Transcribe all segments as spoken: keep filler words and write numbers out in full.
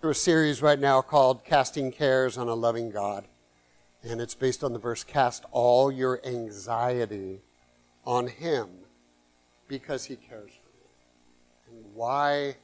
through a series right now called Casting Cares on a Loving God. And it's based on the verse, cast all your anxiety on him because he cares for you. And why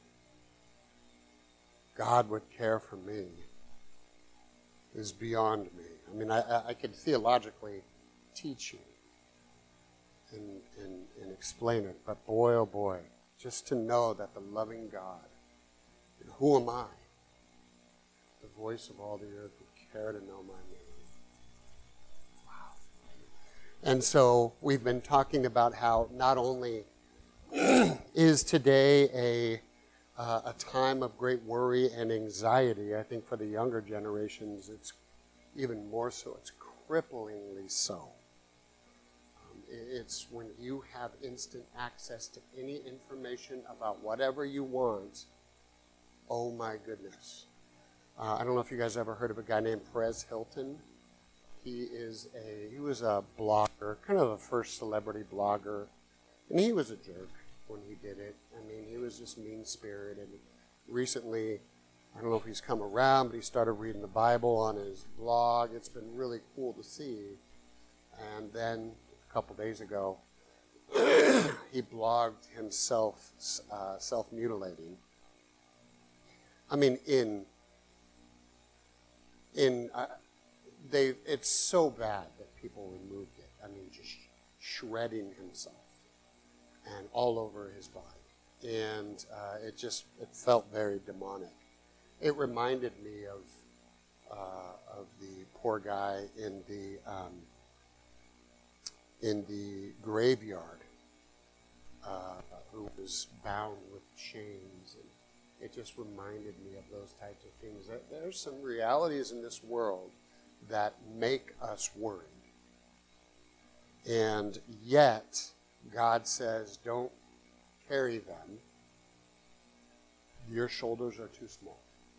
God would care for me is beyond me. I mean, I, I could theologically teach you and, and, and explain it, but boy, oh boy, just to know that the loving God, and who am I? The voice of all the earth would care to know my name. Wow. And so we've been talking about how not only is today a uh, a time of great worry and anxiety, I think for the younger generations it's even more so. It's cripplingly so. Um, it's when you have instant access to any information about whatever you want. Oh my goodness. Uh, I don't know if you guys ever heard of a guy named Perez Hilton. He is a he was a blogger, kind of the first celebrity blogger, and he was a jerk when he did it. I mean, he was just mean-spirited. Recently, I don't know if he's come around, but he started reading the Bible on his blog. It's been really cool to see. And then a couple days ago, he blogged himself uh, self-mutilating. I mean, in in uh, they, it's so bad that people removed it. I mean, just shredding himself and all over his body, and uh, it just it felt very demonic. It reminded me of uh, of the poor guy in the um, in the graveyard uh, who was bound with chains, and it just reminded me of those types of things. There's some realities in this world that make us worried, and yet God says, "Don't carry them. Your shoulders are too small.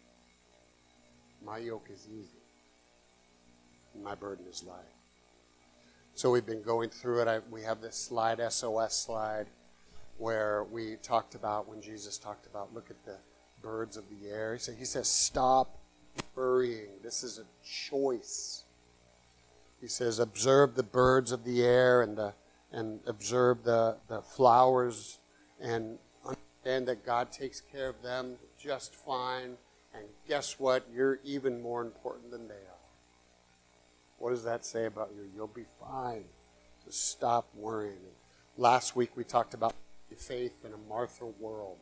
My yoke is easy. My burden is light." So we've been going through it. I, we have this slide, S O S slide, where we talked about when Jesus talked about, look at the birds of the air. He said, he says, stop worrying. This is a choice. He says, observe the birds of the air and the and observe the, the flowers and understand that God takes care of them just fine. And guess what? You're even more important than they are. What does that say about you? You'll be fine. So stop worrying. Last week we talked about faith in a Martha world.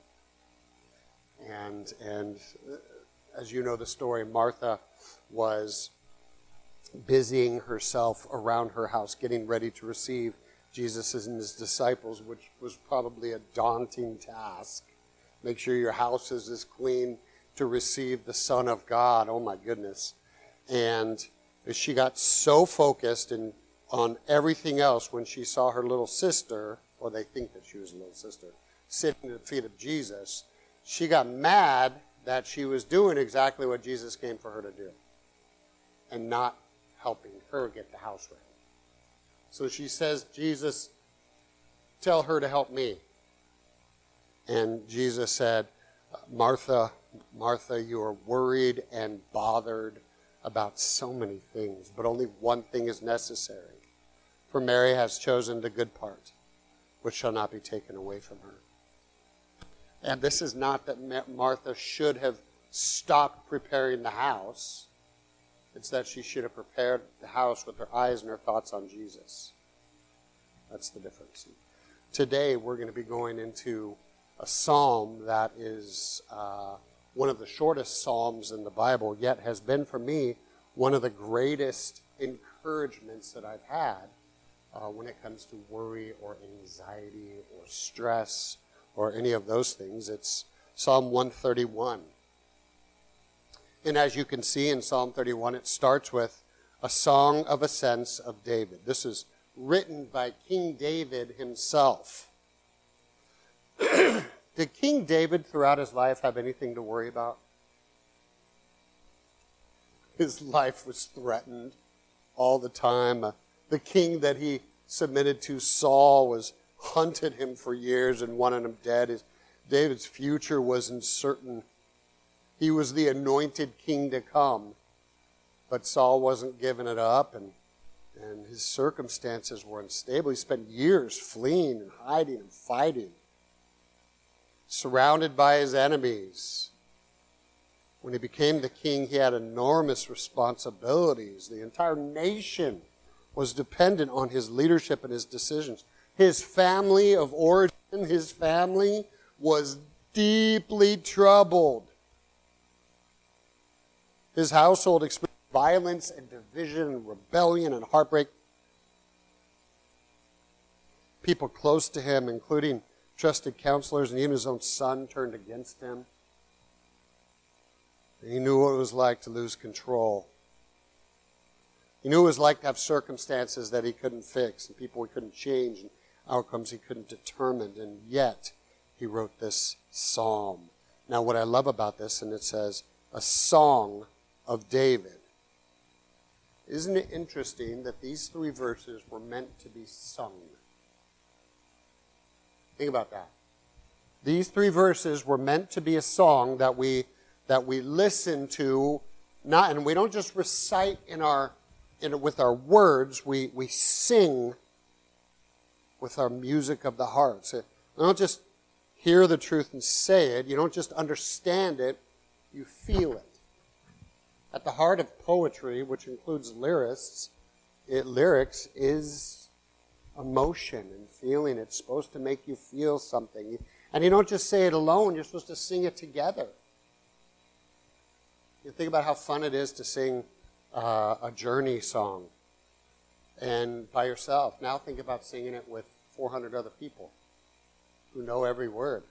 And, and as you know the story, Martha was busying herself around her house, getting ready to receive Jesus and his disciples, which was probably a daunting task. Make sure your house is as clean to receive the Son of God. Oh my goodness. And she got so focused in, on everything else when she saw her little sister, or they think that she was a little sister, sitting at the feet of Jesus, she got mad that she was doing exactly what Jesus came for her to do and not helping her get the house ready. So she says, Jesus, tell her to help me. And Jesus said, Martha, Martha, you are worried and bothered about so many things, but only one thing is necessary. For Mary has chosen the good part, which shall not be taken away from her. And this is not that Martha should have stopped preparing the house. It's that she should have prepared the house with her eyes and her thoughts on Jesus. That's the difference. Today we're going to be going into a psalm that is uh, one of the shortest psalms in the Bible, yet has been for me one of the greatest encouragements that I've had uh, when it comes to worry or anxiety or stress or any of those things. It's Psalm one thirty-one. And as you can see in Psalm thirty-one, it starts with a song of ascents of David. This is written by King David himself. Did King David throughout his life have anything to worry about? His life was threatened all the time. Uh, the king that he submitted to, Saul, was hunted him for years and wanted him dead. His, David's future was uncertain. He was the anointed king to come. But Saul wasn't giving it up, and, and his circumstances were unstable. He spent years fleeing and hiding and fighting, surrounded by his enemies. When he became the king, he had enormous responsibilities. The entire nation was dependent on his leadership and his decisions. His family of origin, his family, was deeply troubled. His household experienced violence and division and rebellion and heartbreak. People close to him, including trusted counselors and even his own son, turned against him. And he knew what it was like to lose control. He knew what it was like to have circumstances that he couldn't fix and people he couldn't change and outcomes he couldn't determine. And yet, he wrote this psalm. Now, what I love about this, and it says, a song of David. Isn't it interesting that these three verses were meant to be sung? Think about that. These three verses were meant to be a song that we that we listen to, not, and we don't just recite in our in, with our words. We we sing with our music of the heart. So we don't just hear the truth and say it. You don't just understand it. You feel it. At the heart of poetry, which includes lyrics, it, lyrics is emotion and feeling. It's supposed to make you feel something. And you don't just say it alone, you're supposed to sing it together. You think about how fun it is to sing uh, a Journey song and by yourself. Now think about singing it with four hundred other people who know every word.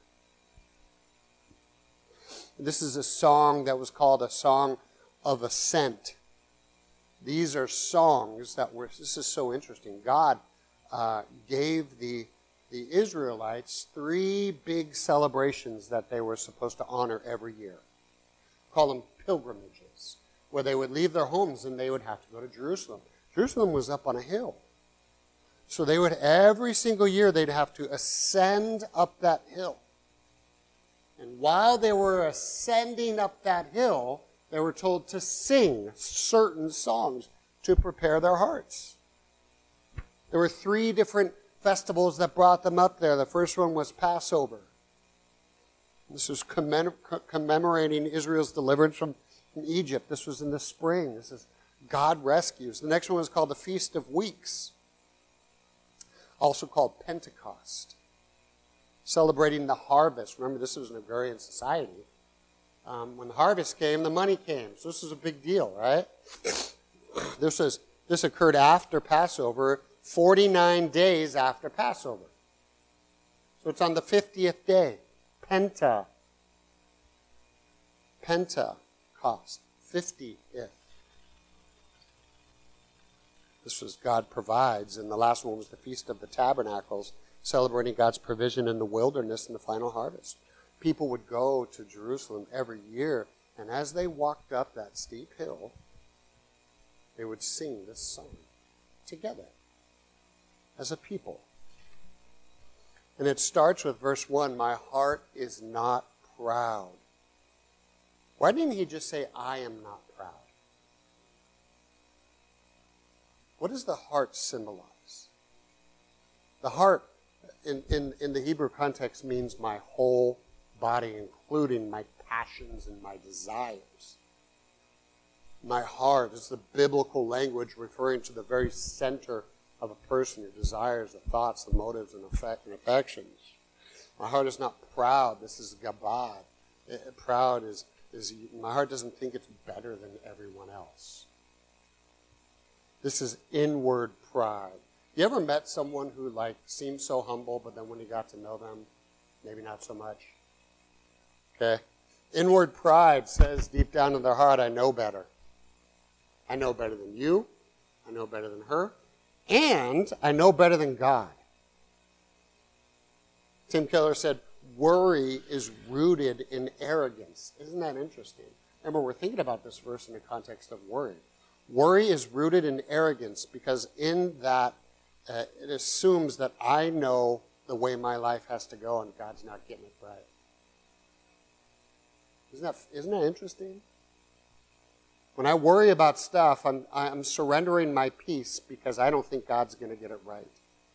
This is a song that was called a song of ascent. These are songs that were, this is so interesting. God uh, gave the, the Israelites three big celebrations that they were supposed to honor every year. Call them pilgrimages, where they would leave their homes and they would have to go to Jerusalem. Jerusalem was up on a hill. So they would, every single year, they'd have to ascend up that hill. And while they were ascending up that hill, they were told to sing certain songs to prepare their hearts. There were three different festivals that brought them up there. The first one was Passover. This was commem- commemorating Israel's deliverance from, from Egypt. This was in the spring. This is God rescues. The next one was called the Feast of Weeks, also called Pentecost, celebrating the harvest. Remember, this was an agrarian society. Um, when the harvest came, the money came. So this is a big deal, right? This is this occurred after Passover, forty-nine days after Passover. So it's on the fiftieth day. Penta. Pentecost. fiftieth. This was God provides. And the last one was the Feast of the Tabernacles, celebrating God's provision in the wilderness and the final harvest. People would go to Jerusalem every year, and as they walked up that steep hill, they would sing this song together as a people. And it starts with verse one, my heart is not proud. Why didn't he just say, I am not proud? What does the heart symbolize? The heart, in, in, in the Hebrew context, means my whole body, including my passions and my desires. My heart is the biblical language referring to the very center of a person, your desires, the thoughts, the motives, and, affect, and affections. My heart is not proud. This is gabad. It, proud is, is, my heart doesn't think it's better than everyone else. This is inward pride. You ever met someone who like seemed so humble, but then when you got to know them, maybe not so much? Okay? Inward pride says deep down in their heart, I know better. I know better than you. I know better than her. And I know better than God. Tim Keller said, worry is rooted in arrogance. Isn't that interesting? Remember, we're thinking about this verse in the context of worry. Worry is rooted in arrogance because in that, uh, it assumes that I know the way my life has to go and God's not getting it right. Isn't that, isn't that interesting? When I worry about stuff, I'm, I'm surrendering my peace because I don't think God's going to get it right.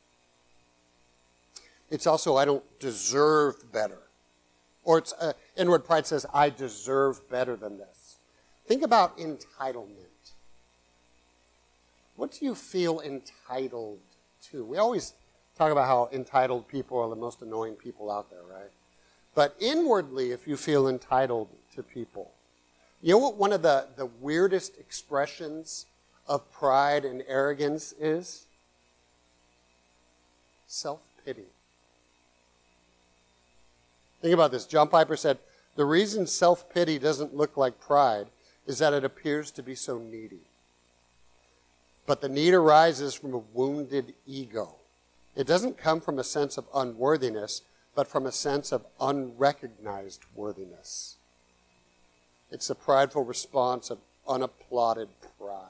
It's also, I don't deserve better. Or it's uh, inward pride says, I deserve better than this. Think about entitlement. What do you feel entitled to? We always talk about how entitled people are the most annoying people out there, right? But inwardly, if you feel entitled to people, you know what one of the, the weirdest expressions of pride and arrogance is? Self-pity. Think about this. John Piper said, the reason self-pity doesn't look like pride is that it appears to be so needy. But the need arises from a wounded ego. It doesn't come from a sense of unworthiness, but from a sense of unrecognized worthiness. It's a prideful response of unapplauded pride.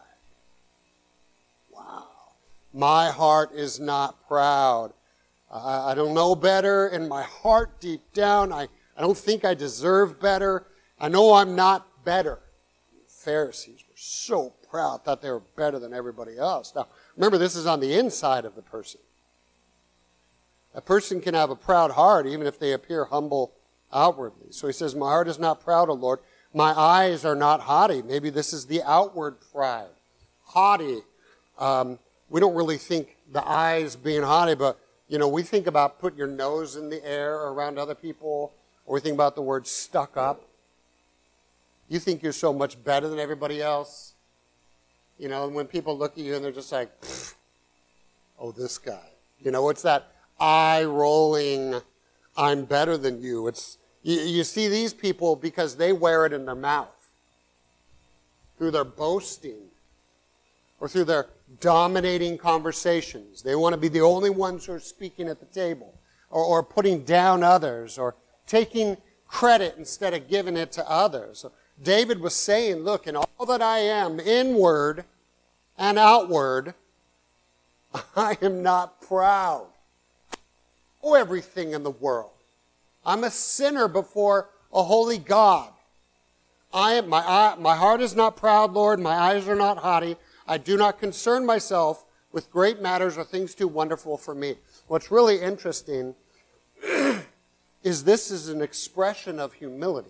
Wow. My heart is not proud. I, I don't know better. In my heart, deep down, I, I don't think I deserve better. I know I'm not better. The Pharisees were so proud, thought they were better than everybody else. Now, remember, this is on the inside of the person. A person can have a proud heart even if they appear humble outwardly. So he says, my heart is not proud, O Lord. My eyes are not haughty. Maybe this is the outward pride. Haughty. Um, we don't really think the eyes being haughty, but, you know, we think about putting your nose in the air around other people, or we think about the word stuck up. You think you're so much better than everybody else. You know, and when people look at you and they're just like, oh, this guy. You know, it's that eye-rolling, I'm better than you. It's you, you see these people because they wear it in their mouth. Through their boasting. Or through their dominating conversations. They want to be the only ones who are speaking at the table. Or, or putting down others. Or taking credit instead of giving it to others. So David was saying, look, in all that I am, inward and outward, I am not proud. Oh, everything in the world. I'm a sinner before a holy God. I am, my, eye, my heart is not proud, Lord. My eyes are not haughty. I do not concern myself with great matters or things too wonderful for me. What's really interesting is this is an expression of humility.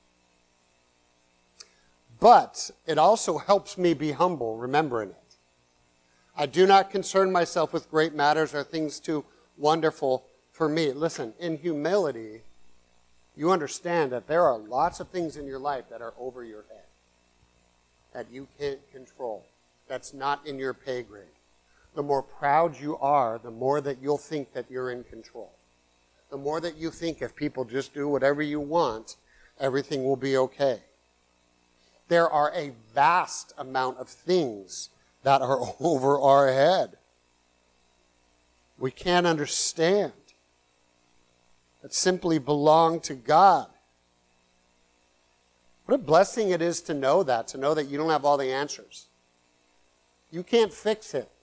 But it also helps me be humble, remembering it. I do not concern myself with great matters or things too wonderful for me. Listen, in humility, you understand that there are lots of things in your life that are over your head, that you can't control, that's not in your pay grade. The more proud you are, the more that you'll think that you're in control. The more that you think if people just do whatever you want, everything will be okay. There are a vast amount of things that are over our head. We can't understand. That simply belong to God. What a blessing it is to know that, to know that you don't have all the answers. You can't fix it.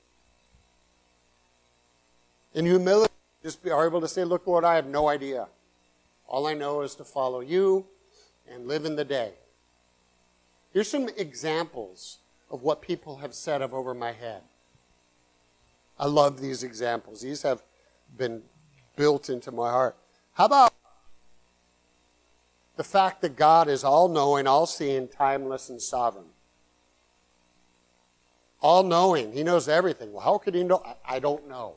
In humility, just be able to say, look, Lord, I have no idea. All I know is to follow you and live in the day. Here's some examples of what people have said of over my head. I love these examples. These have been built into my heart. How about the fact that God is all-knowing, all-seeing, timeless, and sovereign? All-knowing. He knows everything. Well, how could he know? I, I don't know.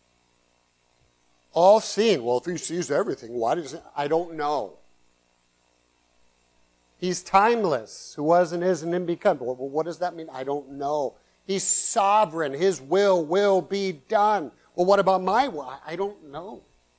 All-seeing. Well, if he sees everything, why does he? I don't know. He's timeless, who was and is and then become. Well, what does that mean? I don't know. He's sovereign. His will will be done. Well, what about my will? I don't know.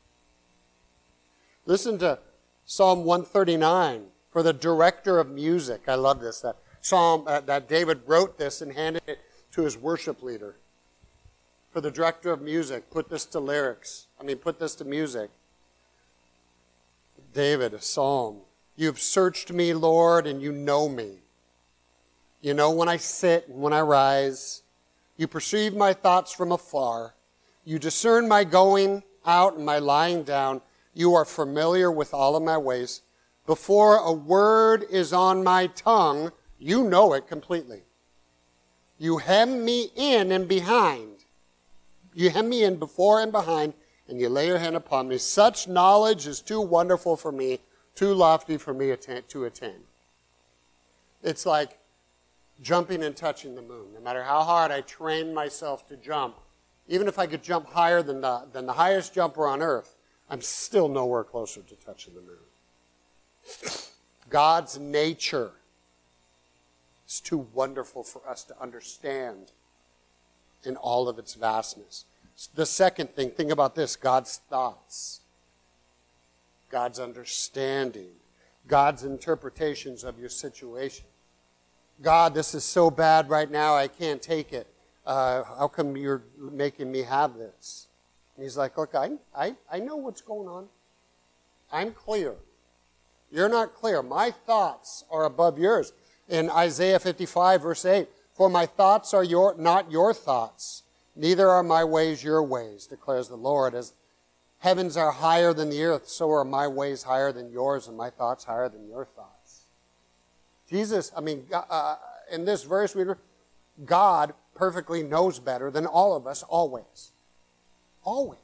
Listen to Psalm one thirty-nine for the director of music. I love this. That Psalm uh, that David wrote this and handed it to his worship leader. For the director of music, put this to lyrics. I mean, put this to music. David, a psalm. You've searched me, Lord, and you know me. You know when I sit and when I rise. You perceive my thoughts from afar. You discern my going out and my lying down. You are familiar with all of my ways. Before a word is on my tongue, you know it completely. You hem me in and behind. You hem me in before and behind, and you lay your hand upon me. Such knowledge is too wonderful for me, too lofty for me to attain. It's like jumping and touching the moon. No matter how hard I train myself to jump, even if I could jump higher than the, than the highest jumper on earth, I'm still nowhere closer to touching the moon. God's nature is too wonderful for us to understand in all of its vastness. The second thing, think about this, God's thoughts, God's understanding, God's interpretations of your situation. God, this is so bad right now, I can't take it. Uh, how come you're making me have this? And he's like, look, I, I, I know what's going on. I'm clear. You're not clear. My thoughts are above yours. In Isaiah fifty-five, verse eight, for my thoughts are your, not your thoughts, neither are my ways your ways, declares the Lord. As heavens are higher than the earth, so are my ways higher than yours, and my thoughts higher than your thoughts. Jesus, I mean, uh, in this verse, we God perfectly knows better than all of us always. Always.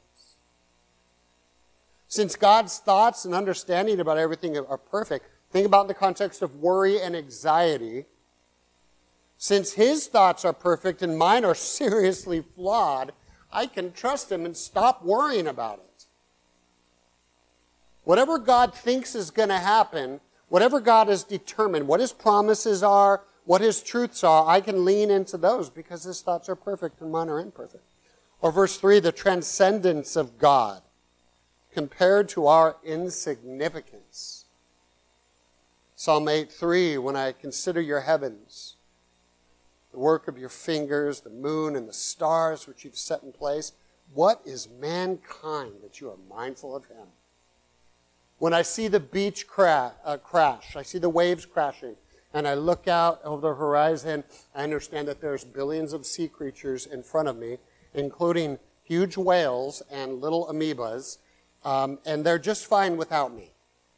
Since God's thoughts and understanding about everything are perfect, think about in the context of worry and anxiety. Since his thoughts are perfect and mine are seriously flawed, I can trust him and stop worrying about it. Whatever God thinks is going to happen, whatever God has determined, what his promises are, what his truths are, I can lean into those because his thoughts are perfect and mine are imperfect. Or verse three, the transcendence of God compared to our insignificance. Psalm eight three, when I consider your heavens, the work of your fingers, the moon and the stars which you've set in place, what is mankind that you are mindful of him? When I see the beach cra- uh, crash, I see the waves crashing, and I look out over the horizon, I understand that there's billions of sea creatures in front of me, including huge whales and little amoebas, um, and they're just fine without me.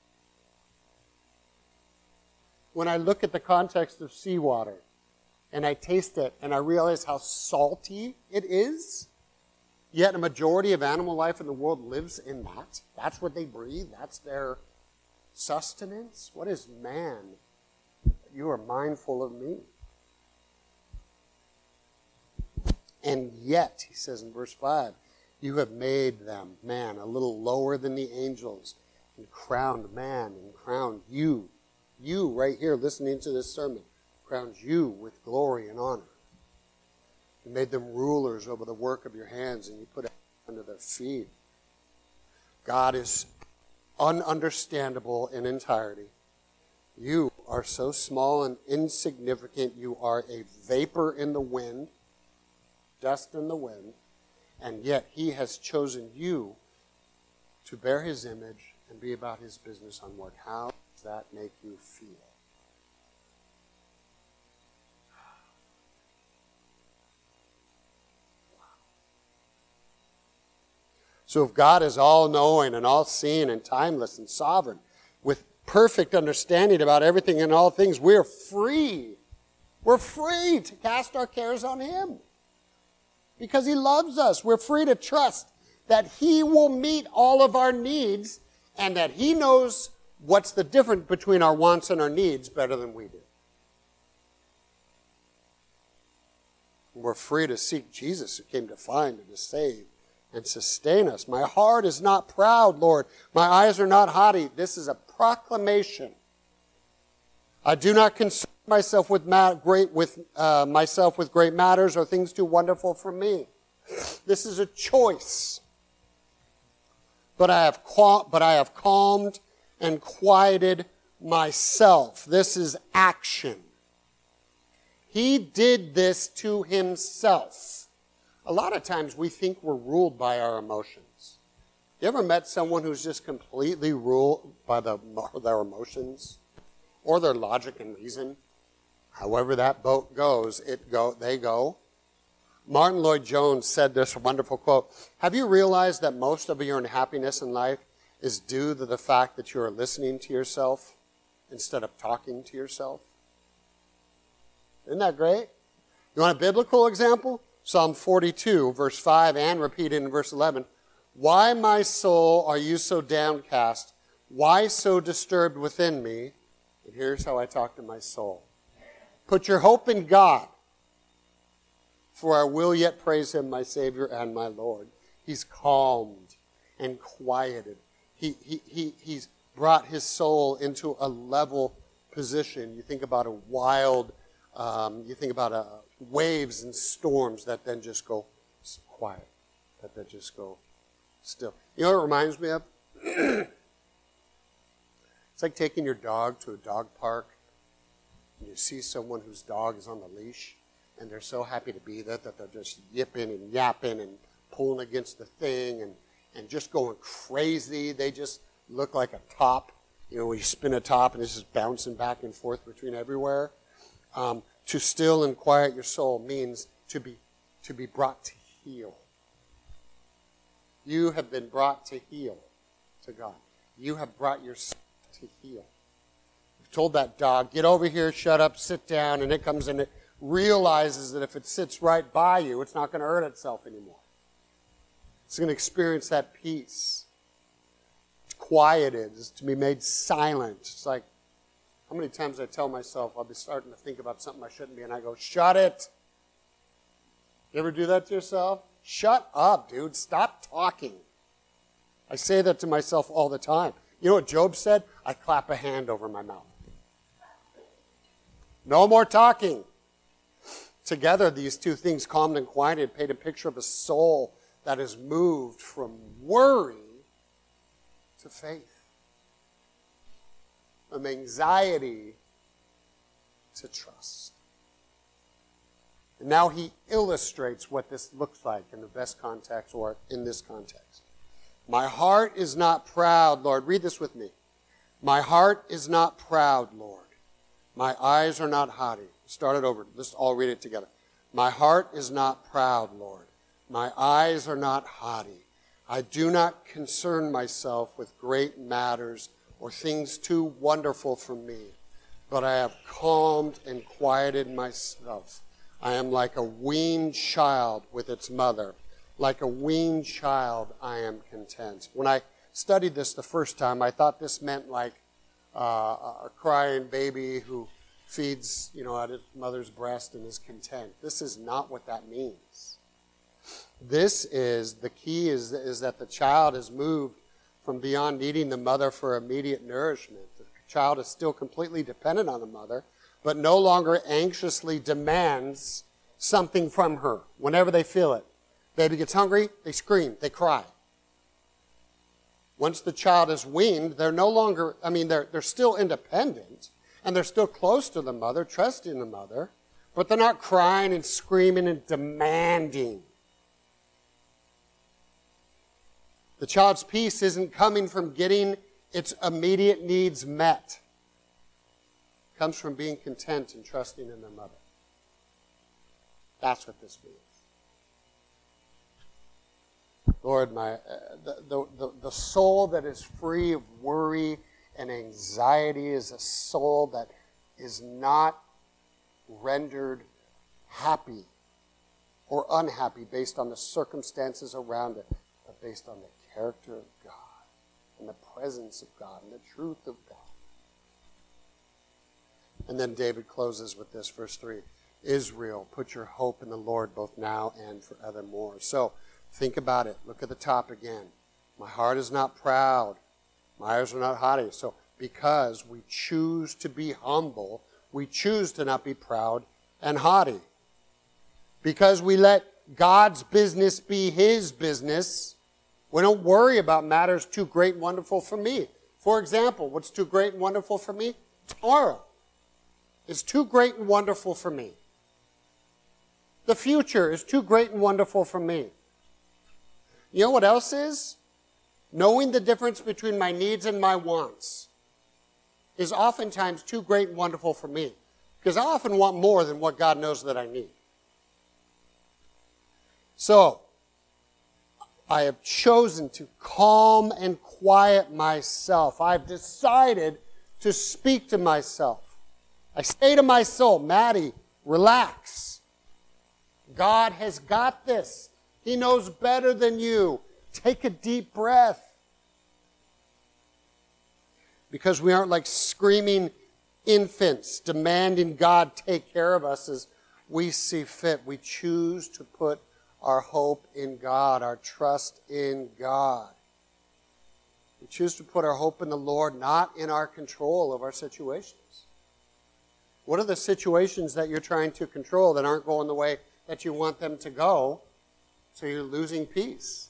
When I look at the context of seawater, and I taste it, and I realize how salty it is, yet a majority of animal life in the world lives in that. That's what they breathe. That's their sustenance. What is man? You are mindful of me. And yet, he says in verse five, you have made them, man, a little lower than the angels, and crowned man, and crowned you, you right here listening to this sermon, crowned you with glory and honor. You made them rulers over the work of your hands, and you put it under their feet. God is ununderstandable in entirety. You are so small and insignificant. You are a vapor in the wind, dust in the wind, and yet he has chosen you to bear his image and be about his business on work. How does that make you feel? So if God is all-knowing and all-seeing and timeless and sovereign, with perfect understanding about everything and all things, we're free. We're free to cast our cares on him. Because he loves us. We're free to trust that he will meet all of our needs and that he knows what's the difference between our wants and our needs better than we do. We're free to seek Jesus, who came to find and to save and sustain us. My heart is not proud, Lord. My eyes are not haughty. This is a proclamation. I do not concern myself with ma- great with uh, myself with great matters or things too wonderful for me. This is a choice. But I have cal- but I have calmed and quieted myself. This is action. He did this to himself. A lot of times we think we're ruled by our emotions. You ever met someone who's just completely ruled by the, their emotions or their logic and reason? However that boat goes, it go. they go. Martin Lloyd-Jones said this wonderful quote, have you realized that most of your unhappiness in life is due to the fact that you are listening to yourself instead of talking to yourself? Isn't that great? You want a biblical example? Psalm forty-two, verse five, and repeated in verse eleven. Why, my soul, are you so downcast? Why so disturbed within me? And here's how I talk to my soul. Put your hope in God, for I will yet praise him, my Savior and my Lord. He's calmed and quieted. He, he, he, he's brought his soul into a level position. You think about a wild, um, you think about uh, waves and storms that then just go quiet, that then just go still. You know what it reminds me of? It's like taking your dog to a dog park and you see someone whose dog is on the leash and they're so happy to be there that they're just yipping and yapping and pulling against the thing and, and just going crazy. They just look like a top. You know, when you spin a top and it's just bouncing back and forth between everywhere. Um, to still and quiet your soul means to be to be brought to heel. You have been brought to heel to God. You have brought yourself to heel. You've told that dog, get over here, shut up, sit down, and it comes and it realizes that if it sits right by you, it's not going to hurt itself anymore. It's going to experience that peace. It's quieted. It's to be made silent. It's like, how many times I tell myself I'll be starting to think about something I shouldn't be, and I go, shut it. You ever do that to yourself? Shut up, dude. Stop talking. I say that to myself all the time. You know what Job said? I clap a hand over my mouth. No more talking. Together, these two things, calmed and quieted, paint a picture of a soul that is moved from worry to faith. From anxiety to trust. And now he illustrates what this looks like in the best context or in this context. My heart is not proud, Lord. Read this with me. My heart is not proud, Lord. My eyes are not haughty. Start it over. Let's all read it together. My heart is not proud, Lord. My eyes are not haughty. I do not concern myself with great matters or things too wonderful for me, but I have calmed and quieted myself. I am like a weaned child with its mother. Like a weaned child, I am content. When I studied this the first time, I thought this meant like uh, a crying baby who feeds, you know, at his mother's breast and is content. This is not what that means. This is, the key is, is that the child is moved from beyond needing the mother for immediate nourishment. The child is still completely dependent on the mother, but no longer anxiously demands something from her whenever they feel it. Baby gets hungry, they scream, they cry. Once the child is weaned, they're no longer, I mean, they're, they're still independent, and they're still close to the mother, trusting the mother, but they're not crying and screaming and demanding. The child's peace isn't coming from getting its immediate needs met. It comes from being content and trusting in their mother. That's what this means. Lord, my uh, the, the, the soul that is free of worry and anxiety is a soul that is not rendered happy or unhappy based on the circumstances around it, but based on the character of God and the presence of God and the truth of God. And then David closes with this, verse three. Israel, put your hope in the Lord both now and forevermore. So, think about it. Look at the top again. My heart is not proud. My eyes are not haughty. So because we choose to be humble, we choose to not be proud and haughty. Because we let God's business be his business, we don't worry about matters too great and wonderful for me. For example, what's too great and wonderful for me? Tomorrow is too great and wonderful for me. The future is too great and wonderful for me. You know what else is? Knowing the difference between my needs and my wants is oftentimes too great and wonderful for me. Because I often want more than what God knows that I need. So, I have chosen to calm and quiet myself. I've decided to speak to myself. I say to my soul, Maddie, relax. God has got this. He knows better than you. Take a deep breath. Because we aren't like screaming infants demanding God take care of us as we see fit. We choose to put our hope in God, our trust in God. We choose to put our hope in the Lord, not in our control of our situations. What are the situations that you're trying to control that aren't going the way that you want them to go, so you're losing peace?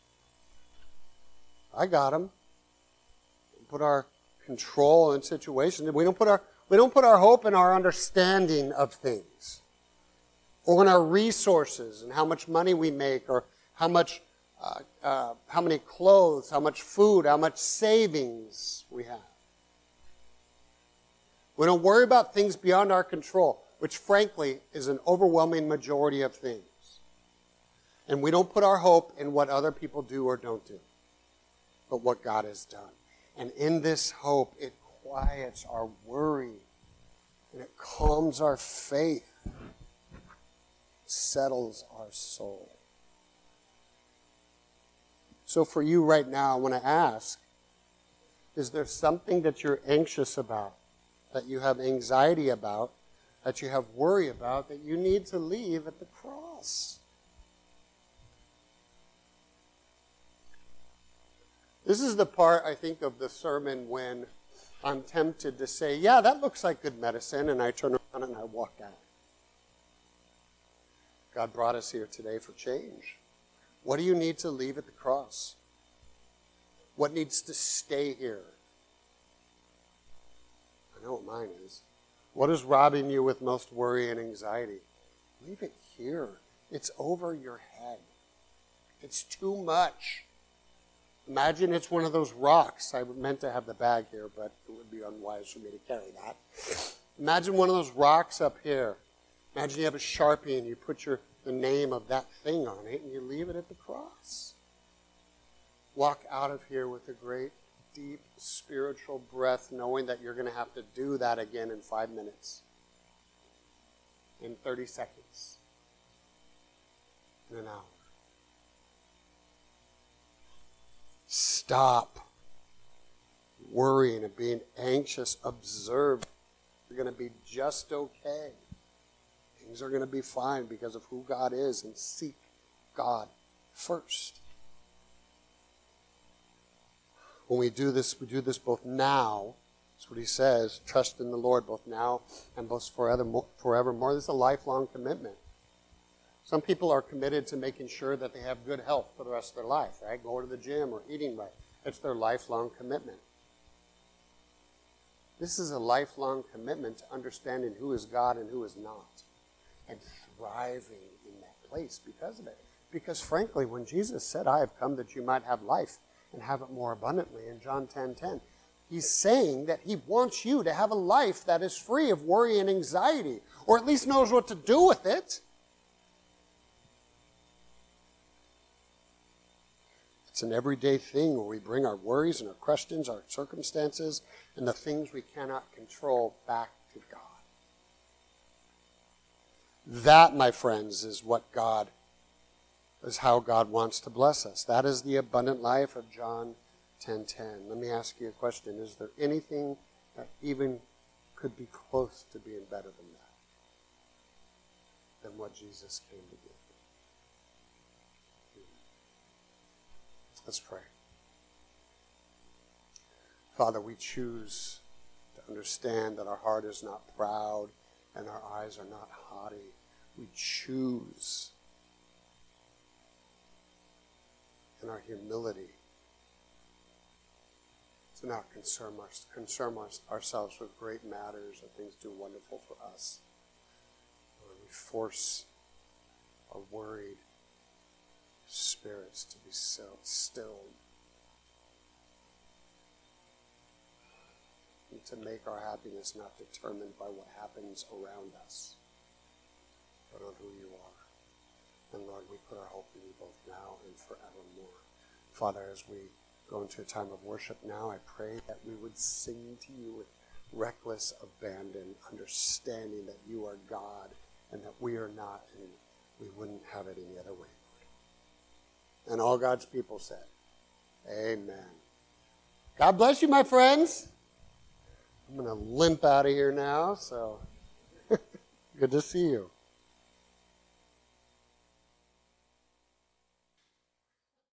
I got them. Put our control in situations. We don't put our we don't put our hope in our understanding of things, or in our resources and how much money we make, or how much, uh, uh, how many clothes, how much food, how much savings we have. We don't worry about things beyond our control, which frankly is an overwhelming majority of things. And we don't put our hope in what other people do or don't do, but what God has done. And in this hope, it quiets our worry, and it calms our faith, settles our soul. So for you right now, I want to ask, is there something that you're anxious about, that you have anxiety about, that you have worry about, that you need to leave at the cross? This is the part, I think, of the sermon when I'm tempted to say, yeah, that looks like good medicine, and I turn around and I walk out. God brought us here today for change. What do you need to leave at the cross? What needs to stay here? I know what mine is. What is robbing you with most worry and anxiety? Leave it here. It's over your head. It's too much. Imagine it's one of those rocks. I meant to have the bag here, but it would be unwise for me to carry that. Imagine one of those rocks up here. Imagine you have a Sharpie and you put your the name of that thing on it and you leave it at the cross. Walk out of here with a great, deep spiritual breath, knowing that you're going to have to do that again in five minutes, in thirty seconds, in an hour. Stop worrying and being anxious. Observe. You're going to be just okay. Things are going to be fine because of who God is, and seek God first. When we do this, we do this both now. That's what he says. Trust in the Lord both now and both forevermore. This is a lifelong commitment. Some people are committed to making sure that they have good health for the rest of their life, right? Go to the gym or eating right. It's their lifelong commitment. This is a lifelong commitment to understanding who is God and who is not, and thriving in that place because of it. Because frankly, when Jesus said, I have come that you might have life and have it more abundantly, in John ten ten, he's saying that he wants you to have a life that is free of worry and anxiety, or at least knows what to do with it. It's an everyday thing where we bring our worries and our questions, our circumstances, and the things we cannot control back to God. That, my friends, is what God, is how God wants to bless us. That is the abundant life of John ten ten. Let me ask you a question. Is there anything that even could be close to being better than that? Than what Jesus came to give? Let's pray. Father, we choose to understand that our heart is not proud and our eyes are not haughty. We choose in our humility to not concern, our, concern our, ourselves with great matters or things too wonderful for us. Lord, we force our worried spirits to be so stilled, and to make our happiness not determined by what happens around us, but on who you are. And Lord, we put our hope in you both now and forevermore. Father, as we go into a time of worship now, I pray that we would sing to you with reckless abandon, understanding that you are God and that we are not, and we wouldn't have it any other way, Lord. And all God's people said, amen. God bless you, my friends. I'm going to limp out of here now, so good to see you.